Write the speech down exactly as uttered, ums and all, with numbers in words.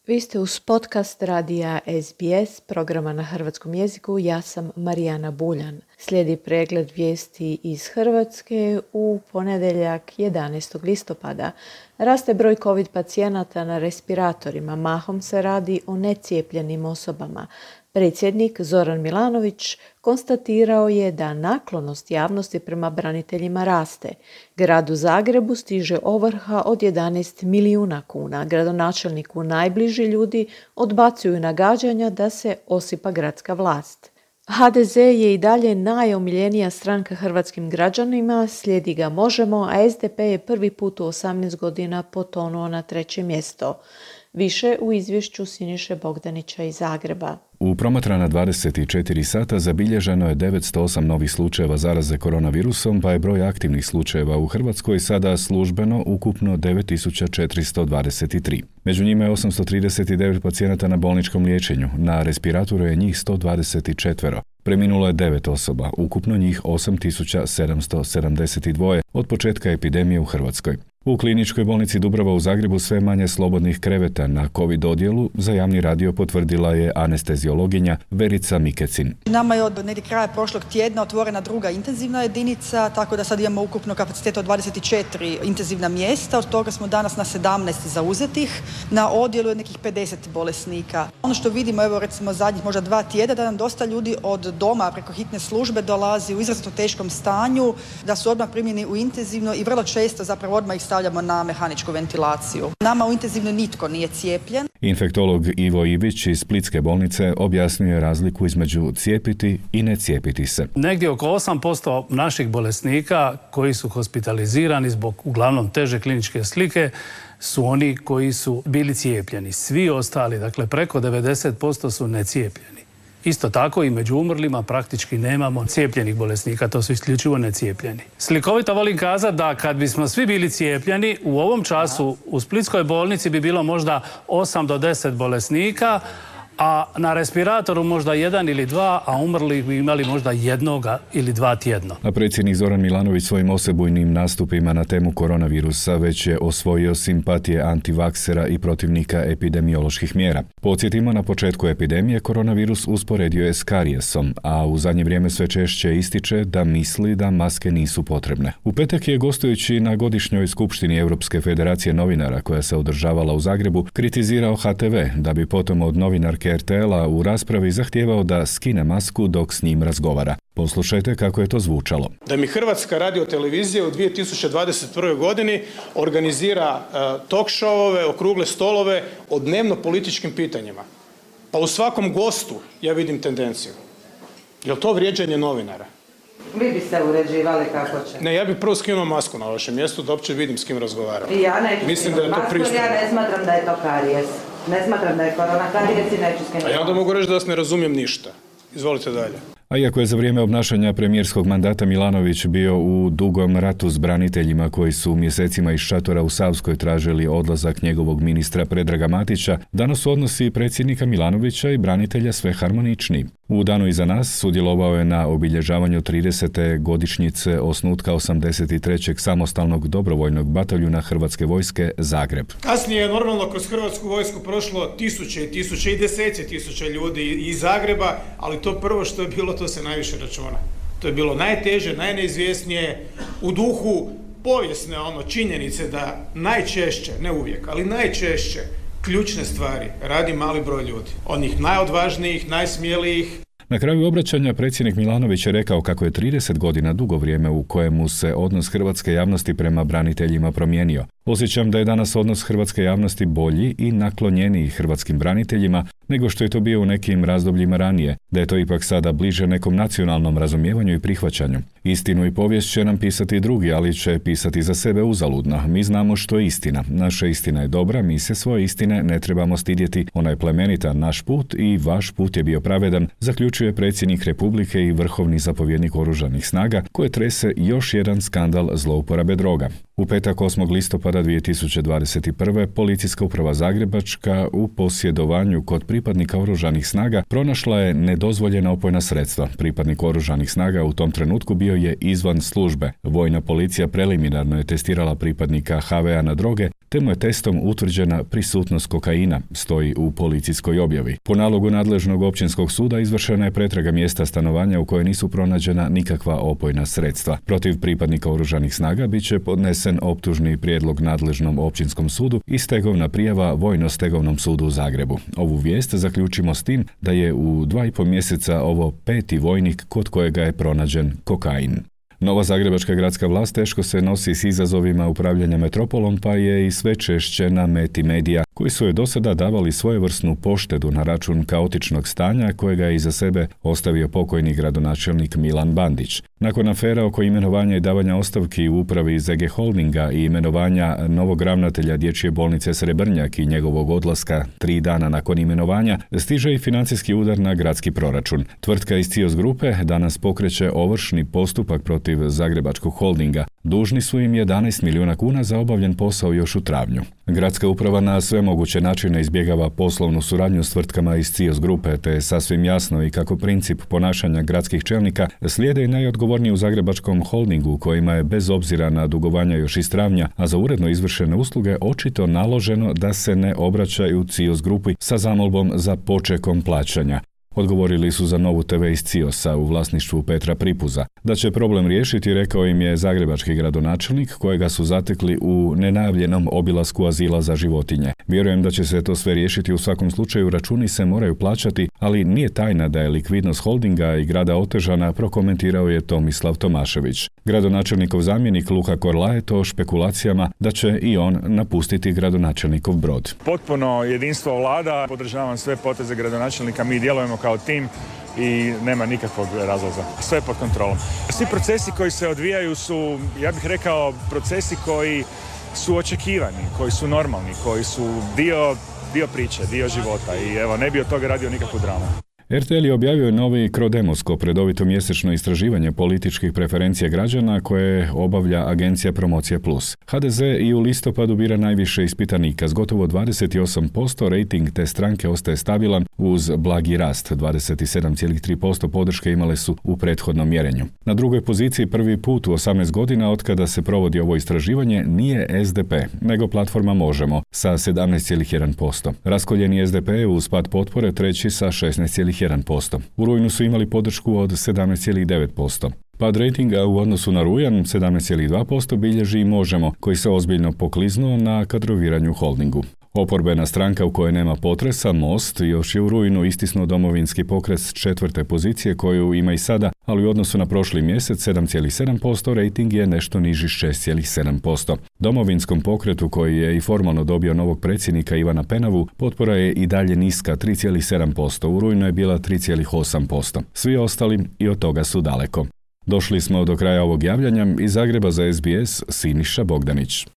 Vi ste uz podcast radija S B S, programa na hrvatskom jeziku. Ja sam Marijana Buljan. Slijedi pregled vijesti iz Hrvatske u ponedjeljak jedanaestog listopada. Raste broj COVID pacijenata na respiratorima. Mahom se radi o necijepljenim osobama. Predsjednik Zoran Milanović konstatirao je da naklonost javnosti prema braniteljima raste. Gradu Zagrebu stiže ovrha od jedanaest milijuna kuna. Gradonačelniku najbliži ljudi odbacuju nagađanja da se osipa gradska vlast. H D Z je i dalje najomiljenija stranka hrvatskim građanima, slijedi ga Možemo, a S D P je prvi put u osamnaest godina potonuo na treće mjesto. Više u izvješću Siniše Bogdanića iz Zagreba. U promatrana dvadeset četiri sata zabilježeno je devetsto osam novih slučajeva zaraze koronavirusom, pa je broj aktivnih slučajeva u Hrvatskoj sada službeno ukupno devet tisuća četiristo dvadeset tri. Među njima je osamsto trideset devet pacijenata na bolničkom liječenju, na respiratoru je njih sto dvadeset četiri. Preminulo je devet osoba, ukupno njih osam tisuća sedamsto sedamdeset dva od početka epidemije u Hrvatskoj. U kliničkoj bolnici Dubrava u Zagrebu sve manje slobodnih kreveta na COVID odjelu za javni radio potvrdila je anesteziologinja Verica Mikecin. Nama je od negdje kraja prošlog tjedna otvorena druga intenzivna jedinica, tako da sad imamo ukupno kapacitet od dvadeset četiri intenzivna mjesta, od toga smo danas na sedamnaest zauzetih, na odjelu je nekih pedeset bolesnika. Ono što vidimo, evo recimo zadnjih možda dva tjedna, da nam dosta ljudi od doma preko hitne službe dolazi u izrazito teškom stanju, da su odmah primljeni u intenzivno i vrlo često zapravo odmah ih stavljamo na mehaničku ventilaciju. Nama u intenzivno nitko nije cijepljen. Infektolog Ivo Ivić iz Splitske bolnice objasnio razliku između cijepiti i ne cijepiti se. Negdje oko osam posto naših bolesnika koji su hospitalizirani zbog uglavnom teže kliničke slike su oni koji su bili cijepljeni. Svi ostali, dakle preko devedeset posto su necijepljeni. Isto tako i među umrlima praktički nemamo cijepljenih bolesnika, to su isključivo necijepljeni. Slikovito volim kazati da kad bismo svi bili cijepljeni, u ovom času u Splitskoj bolnici bi bilo možda osam do deset bolesnika, a na respiratoru možda jedan ili dva, a umrli bi imali možda jednoga ili dva tjedno. A predsjednik Zoran Milanović svojim osebujnim nastupima na temu koronavirusa već je osvojio simpatije antivaksera i protivnika epidemioloških mjera. Podsjetimo, na početku epidemije koronavirus usporedio je s karijesom, a u zadnje vrijeme sve češće ističe da misli da maske nisu potrebne. U petak je, gostujući na godišnjoj skupštini Europske federacije novinara koja se održavala u Zagrebu, kritizirao H T V, da bi potom od novinarke R T L-a u raspravi zahtijevao da skine masku dok s njim razgovara. Poslušajte kako je to zvučalo. Da mi Hrvatska radiotelevizija u dvije tisuće dvadeset prvoj godini organizira uh, talk showove, okrugle stolove o dnevno političkim pitanjima. Pa u svakom gostu ja vidim tendenciju. Je li to vrijeđanje novinara? Vi biste uređivali kako će. Ne, ja bih prvo skinuo masku na vašem mjestu da uopće vidim s kim razgovaram. I ja neću Mislim da je to pristojno. Ja ne smatram da je to karijes. Ne smatram da je korona karijes i neću skinuti. A ja onda mogu reći da vas ne razumijem ništa. Izvolite dalje. A iako je za vrijeme obnašanja premijerskog mandata Milanović bio u dugom ratu s braniteljima koji su mjesecima iz šatora u Savskoj tražili odlazak njegovog ministra Predraga Matića, danas su odnosi predsjednika Milanovića i branitelja sve harmoničniji. U danu iza nas sudjelovao je na obilježavanju tridesete godišnjice osnutka osamdeset trećeg samostalnog dobrovoljnog bataljuna Hrvatske vojske Zagreb. Kasnije je normalno kroz Hrvatsku vojsku prošlo tisuće i tisuće i desece tisuća ljudi iz Zagreba, ali to prvo što je bilo, to se najviše računa. To je bilo najteže, najneizvjesnije, u duhu povijesne ono činjenice da najčešće, ne uvijek, ali najčešće ključne stvari radi mali broj ljudi. Onih najodvažnijih, najsmjelijih. Na kraju obraćanja predsjednik Milanović je rekao kako je trideset godina dugo vrijeme u kojemu se odnos hrvatske javnosti prema braniteljima promijenio. Osjećam da je danas odnos hrvatske javnosti bolji i naklonjeniji hrvatskim braniteljima nego što je to bio u nekim razdobljima ranije, da je to ipak sada bliže nekom nacionalnom razumijevanju i prihvaćanju. Istinu i povijest će nam pisati drugi, ali će pisati za sebe uzaludno. Mi znamo što je istina. Naša istina je dobra, mi se svoje istine ne trebamo stidjeti. Ona je plemenita, naš put i vaš put je bio pravedan, zaključuje predsjednik Republike i vrhovni zapovjednik oružanih snaga, koje trese još jedan skandal zlouporabe droga. U petak osmog listopada dvije tisuće dvadeset prve. Policijska uprava Zagrebačka u posjedovanju kod pripadnika oružanih snaga pronašla je nedozvoljena opojna sredstva. Pripadnik oružanih snaga u tom trenutku bio je izvan službe. Vojna policija preliminarno je testirala pripadnika H V A na droge, te mu je testom utvrđena prisutnost kokaina, stoji u policijskoj objavi. Po nalogu nadležnog općinskog suda izvršena je pretraga mjesta stanovanja u kojoj nisu pronađena nikakva opojna sredstva. Protiv pripadnika oružanih snaga bit će podnesen optužni prijedlog nadležnom općinskom sudu i stegovna prijava Vojno-stegovnom sudu u Zagrebu. Ovu vijest zaključimo s tim da je u dva i pol mjeseca ovo peti vojnik kod kojega je pronađen kokain. Nova zagrebačka gradska vlast teško se nosi s izazovima upravljanja metropolom, pa je i sve češće na meti medija, koji su je do sada davali svojevrsnu poštedu na račun kaotičnog stanja kojega je iza sebe ostavio pokojni gradonačelnik Milan Bandić. Nakon afera oko imenovanja i davanja ostavki u upravi Z G Holdinga i imenovanja novog ravnatelja Dječje bolnice Srebrnjak i njegovog odlaska tri dana nakon imenovanja, stiže i financijski udar na gradski proračun. Tvrtka iz Cios grupe danas pokreće ovršni postupak protiv Zagrebačkog holdinga. Dužni su im jedanaest milijuna kuna za obavljen posao još u travnju. Gradska uprava na sve moguće načine izbjegava poslovnu suradnju s tvrtkama iz Cios grupe, te je sasvim jasno i kako princip ponašanja gradskih čelnika slijede i najodgovorniji u Zagrebačkom holdingu, kojima je bez obzira na dugovanja još iz travnja, a za uredno izvršene usluge očito naloženo da se ne obraćaju Cios grupi sa zamolbom za počekom plaćanja. Odgovorili su za Novu te ve iz Ciosa u vlasništvu Petra Pripuza. Da će problem riješiti, rekao im je zagrebački gradonačelnik, kojega su zatekli u nenajavljenom obilasku azila za životinje. Vjerujem da će se to sve riješiti, u svakom slučaju računi se moraju plaćati, ali nije tajna da je likvidnost holdinga i grada otežana, prokomentirao je Tomislav Tomašević. Gradonačelnikov zamjenik Luka Korlaet o špekulacijama da će i on napustiti gradonačelnikov brod. Potpuno jedinstvo vlada, podržavam sve poteze gradonačelnika, mi djelujemo kao tim i nema nikakvog razloga. Sve je pod kontrolom. Svi procesi koji se odvijaju su, ja bih rekao, procesi koji su očekivani, koji su normalni, koji su dio, dio priče, dio života i evo, ne bi od toga radio nikakvu dramu. er te el je objavio novi Crodemoskop, redovito mjesečno istraživanje političkih preferencija građana koje obavlja agencija Promocija plus. ha de ze i u listopadu bira najviše ispitanika s gotovo dvadeset osam posto, rejting te stranke ostaje stabilan uz blagi rast. dvadeset sedam zarez tri posto podrške imale su u prethodnom mjerenju. Na drugoj poziciji prvi put u osamnaest godina otkada se provodi ovo istraživanje nije es de pe, nego platforma Možemo sa sedamnaest zarez jedan posto. Raskoljeni es de pe uz pad potpore treći sa šesnaest zarez jedan posto. U rujnu su imali podršku od sedamnaest zarez devet posto. Pad rejtinga u odnosu na rujan sedamnaest zarez dva posto bilježi i Možemo, koji se ozbiljno pokliznuo na kadroviranju holdingu. Oporbena stranka u kojoj nema potresa, Most, još je u rujnu istisnuo Domovinski pokret s četvrte pozicije koju ima i sada, ali u odnosu na prošli mjesec sedam zarez sedam posto, rejting je nešto niži šest zarez sedam posto. Domovinskom pokretu, koji je i formalno dobio novog predsjednika Ivana Penavu, potpora je i dalje niska tri zarez sedam posto, u rujnu je bila tri zarez osam posto. Svi ostali i od toga su daleko. Došli smo do kraja ovog javljanja. Iz Zagreba za es be es, Siniša Bogdanić.